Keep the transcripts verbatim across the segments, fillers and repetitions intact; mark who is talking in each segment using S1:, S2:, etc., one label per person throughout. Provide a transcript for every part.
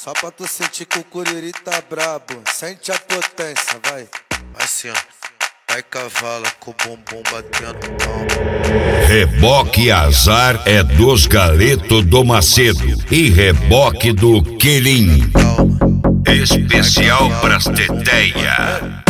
S1: Só pra tu sentir que o curiri tá brabo. Sente a potência, vai.
S2: Assim, ó. Vai cavala com o bumbum batendo palma.
S3: Reboque Azar é dos Galeto do Macedo e reboque do Querim. Especial pras teteia.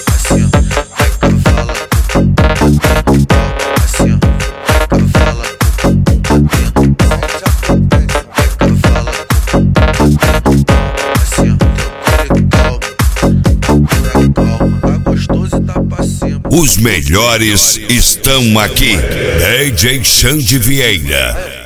S3: Os melhores estão aqui. D J Xande Vieira.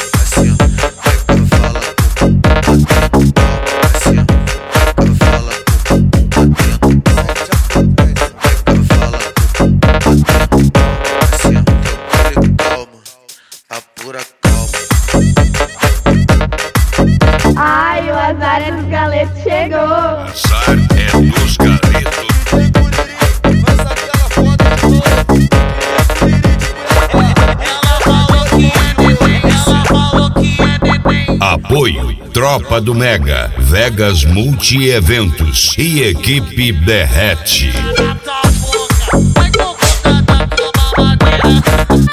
S4: Ai, o azar é dos Galetos, chegou.
S3: Azar é dos Galetos. Apoio Tropa do Mega, Vegas Multi-Eventos e Equipe Berrete.